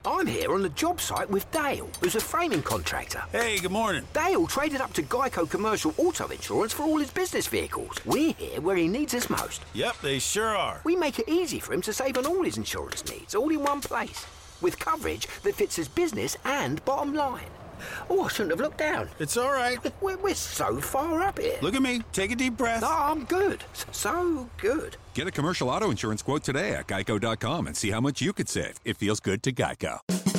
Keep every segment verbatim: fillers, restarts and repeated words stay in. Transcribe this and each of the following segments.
I'm here on the job site with Dale, who's a framing contractor. Hey, good morning. Dale traded up to Geico Commercial Auto Insurance for all his business vehicles. We're here where he needs us most. Yep, they sure are. We make it easy for him to save on all his insurance needs, all in one place, with coverage that fits his business and bottom line. Oh, I shouldn't have looked down. It's all right. We're, we're so far up here. Look at me. Take a deep breath. No, I'm good. So good. Get a commercial auto insurance quote today at geico dot com and see how much you could save. It feels good to Geico.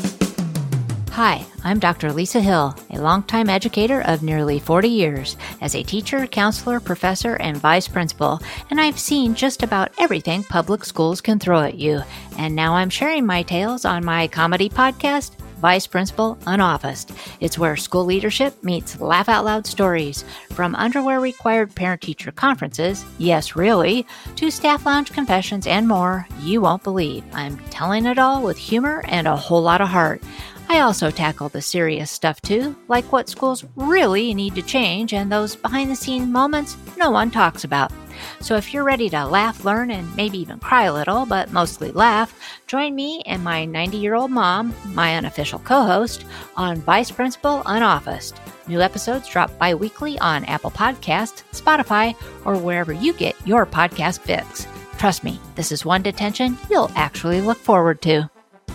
Hi, I'm Doctor Lisa Hill, a longtime educator of nearly forty years as a teacher, counselor, professor, and vice principal, and I've seen just about everything public schools can throw at you. And now I'm sharing my tales on my comedy podcast, Vice Principal Unofficed. It's where school leadership meets laugh out loud stories, from underwear required parent-teacher conferences, yes really, to staff lounge confessions and more you won't believe. I'm telling it all with humor and a whole lot of heart. I also tackle the serious stuff too, like what schools really need to change and those behind-the-scenes moments no one talks about. So if you're ready to laugh, learn, and maybe even cry a little, but mostly laugh, join me and my ninety-year-old mom, my unofficial co-host, on Vice Principal Unofficed. New episodes drop bi-weekly on Apple Podcasts, Spotify, or wherever you get your podcast fix. Trust me, this is one detention you'll actually look forward to.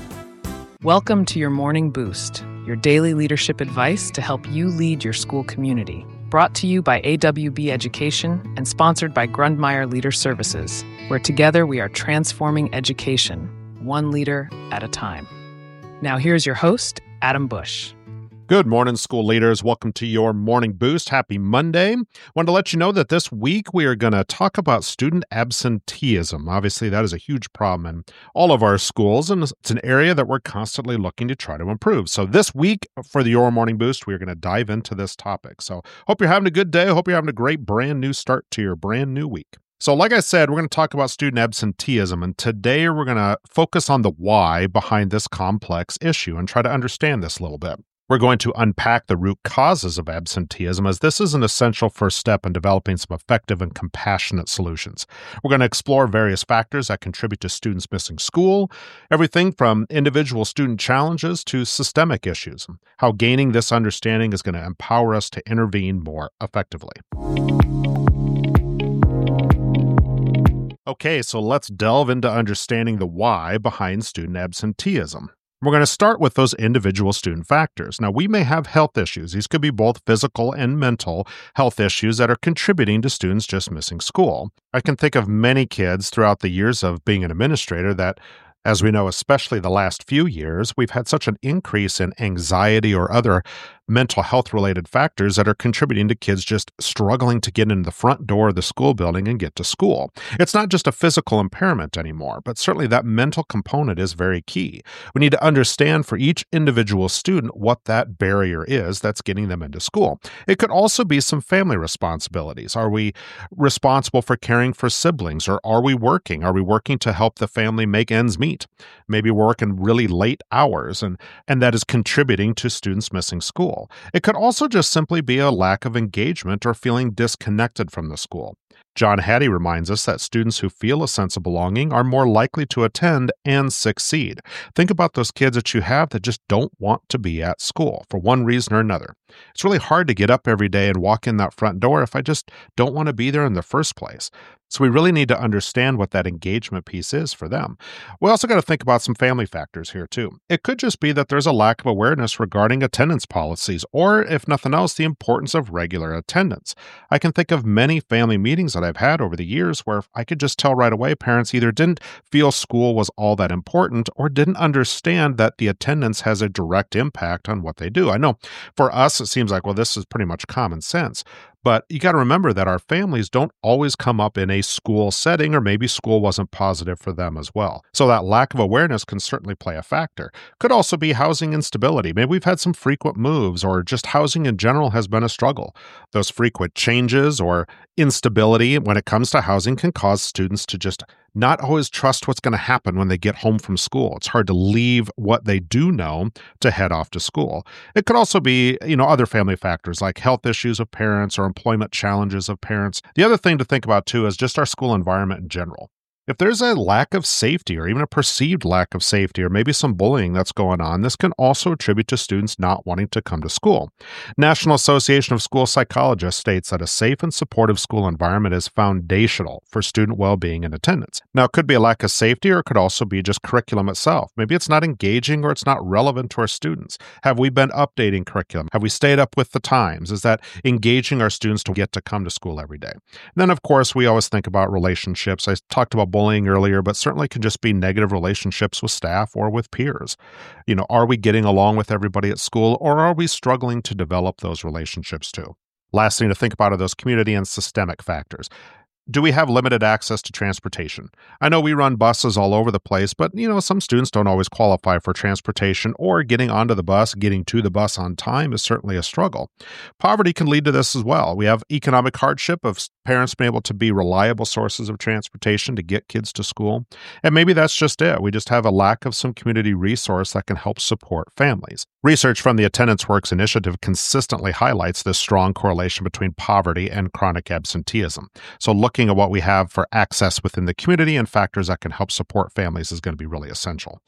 Welcome to your Morning Boost, your daily leadership advice to help you lead your school community. Brought to you by A W B Education and sponsored by Grundmeyer Leader Services, where together we are transforming education, one leader at a time. Now here's your host, Adam Bush. Good morning, school leaders. Welcome to your Morning Boost. Happy Monday. Wanted to let you know that this week we are going to talk about student absenteeism. Obviously, that is a huge problem in all of our schools, and it's an area that we're constantly looking to try to improve. So this week for the Your Morning Boost, we're going to dive into this topic. So hope you're having a good day. Hope you're having a great brand new start to your brand new week. So like I said, we're going to talk about student absenteeism, and today we're going to focus on the why behind this complex issue and try to understand this a little bit. We're going to unpack the root causes of absenteeism, as this is an essential first step in developing some effective and compassionate solutions. We're going to explore various factors that contribute to students missing school, everything from individual student challenges to systemic issues, how gaining this understanding is going to empower us to intervene more effectively. Okay, so let's delve into understanding the why behind student absenteeism. We're going to start with those individual student factors. Now, we may have health issues. These could be both physical and mental health issues that are contributing to students just missing school. I can think of many kids throughout the years of being an administrator that, as we know, especially the last few years, we've had such an increase in anxiety or other mental health related factors that are contributing to kids just struggling to get into the front door of the school building and get to school. It's not just a physical impairment anymore, but certainly that mental component is very key. We need to understand for each individual student what that barrier is that's getting them into school. It could also be some family responsibilities. Are we responsible for caring for siblings, or are we working? Are we working to help the family make ends meet? Maybe we're working really late hours, and, and that is contributing to students missing school. It could also just simply be a lack of engagement or feeling disconnected from the school. John Hattie reminds us that students who feel a sense of belonging are more likely to attend and succeed. Think about those kids that you have that just don't want to be at school for one reason or another. It's really hard to get up every day and walk in that front door if I just don't want to be there in the first place. So we really need to understand what that engagement piece is for them. We also got to think about some family factors here too. It could just be that there's a lack of awareness regarding attendance policies, or if nothing else, the importance of regular attendance. I can think of many family meetings that I've had over the years where I could just tell right away parents either didn't feel school was all that important or didn't understand that the attendance has a direct impact on what they do. I know for us, it seems like, well, this is pretty much common sense. But you got to remember that our families don't always come up in a school setting, or maybe school wasn't positive for them as well. So that lack of awareness can certainly play a factor. Could also be housing instability. Maybe we've had some frequent moves, or just housing in general has been a struggle. Those frequent changes or instability when it comes to housing can cause students to just not always trust what's going to happen when they get home from school. It's hard to leave what they do know to head off to school. It could also be, you know, other family factors like health issues of parents or employment challenges of parents. The other thing to think about too is just our school environment in general. If there's a lack of safety or even a perceived lack of safety or maybe some bullying that's going on, this can also attribute to students not wanting to come to school. National Association of School Psychologists states that a safe and supportive school environment is foundational for student well-being and attendance. Now, it could be a lack of safety or it could also be just curriculum itself. Maybe it's not engaging or it's not relevant to our students. Have we been updating curriculum? Have we stayed up with the times? Is that engaging our students to get to come to school every day? And then, of course, we always think about relationships. I talked about bullying earlier, but certainly can just be negative relationships with staff or with peers. You know, are we getting along with everybody at school, or are we struggling to develop those relationships too? Last thing to think about are those community and systemic factors. Do we have limited access to transportation? I know we run buses all over the place, but, you know, some students don't always qualify for transportation, or getting onto the bus, getting to the bus on time is certainly a struggle. Poverty can lead to this as well. We have economic hardship of parents being able to be reliable sources of transportation to get kids to school. And maybe that's just it. We just have a lack of some community resource that can help support families. Research from the Attendance Works Initiative consistently highlights this strong correlation between poverty and chronic absenteeism. So look Looking at what we have for access within the community and factors that can help support families is going to be really essential.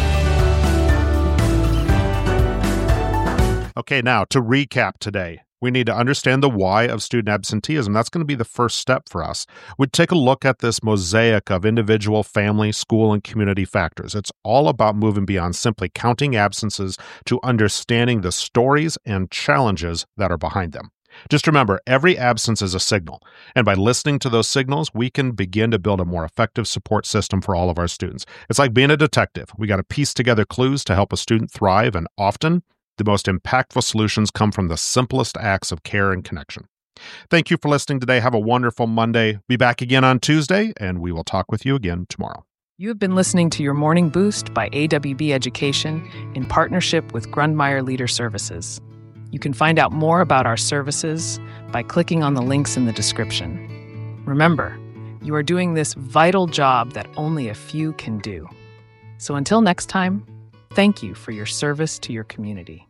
Okay, now to recap today. We need to understand the why of student absenteeism. That's going to be the first step for us. We'd take a look at this mosaic of individual, family, school, and community factors. It's all about moving beyond simply counting absences to understanding the stories and challenges that are behind them. Just remember, every absence is a signal, and by listening to those signals, we can begin to build a more effective support system for all of our students. It's like being a detective. We got to piece together clues to help a student thrive, and often, the most impactful solutions come from the simplest acts of care and connection. Thank you for listening today. Have a wonderful Monday. Be back again on Tuesday, and we will talk with you again tomorrow. You have been listening to Your Morning Boost by A W B Education in partnership with Grundmeyer Leader Services. You can find out more about our services by clicking on the links in the description. Remember, you are doing this vital job that only a few can do. So until next time, thank you for your service to your community.